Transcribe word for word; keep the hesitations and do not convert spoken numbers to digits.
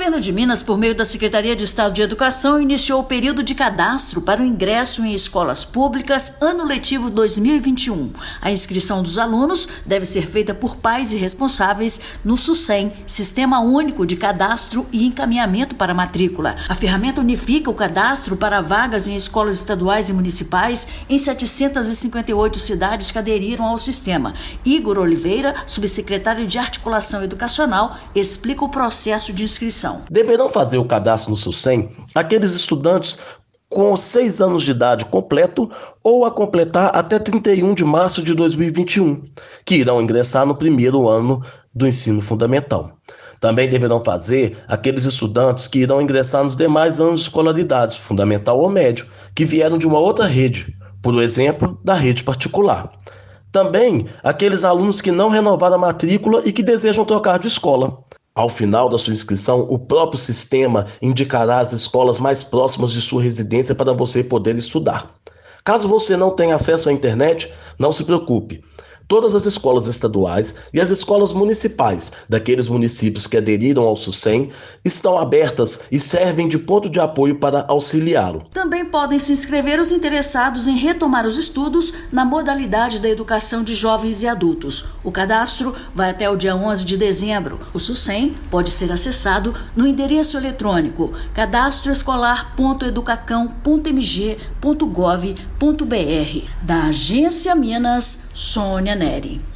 governo de Minas, por meio da Secretaria de Estado de Educação, iniciou o período de cadastro para o ingresso em escolas públicas ano letivo dois mil e vinte e um. A inscrição dos alunos deve ser feita por pais e responsáveis no SUSEM, Sistema Único de Cadastro e Encaminhamento para Matrícula. A ferramenta unifica o cadastro para vagas em escolas estaduais e municipais em setecentas e cinquenta e oito cidades que aderiram ao sistema. Igor Oliveira, subsecretário de Articulação Educacional, explica o processo de inscrição. Deverão fazer o cadastro no SUSEM aqueles estudantes com seis anos de idade completo ou a completar até trinta e um de março de dois mil e vinte e um, que irão ingressar no primeiro ano do ensino fundamental. Também deverão fazer aqueles estudantes que irão ingressar nos demais anos de escolaridade, fundamental ou médio, que vieram de uma outra rede, por exemplo, da rede particular. Também aqueles alunos que não renovaram a matrícula e que desejam trocar de escola. Ao final da sua inscrição, o próprio sistema indicará as escolas mais próximas de sua residência para você poder estudar. Caso você não tenha acesso à internet, não se preocupe. Todas as escolas estaduais e as escolas municipais daqueles municípios que aderiram ao SUSEM estão abertas e servem de ponto de apoio para auxiliá-lo. Também podem se inscrever os interessados em retomar os estudos na modalidade da educação de jovens e adultos. O cadastro vai até o dia onze de dezembro. O SUSEM pode ser acessado no endereço eletrônico cadastroescolar ponto educacão ponto m g ponto gov ponto b r. Da Agência Minas, Sônia Neri.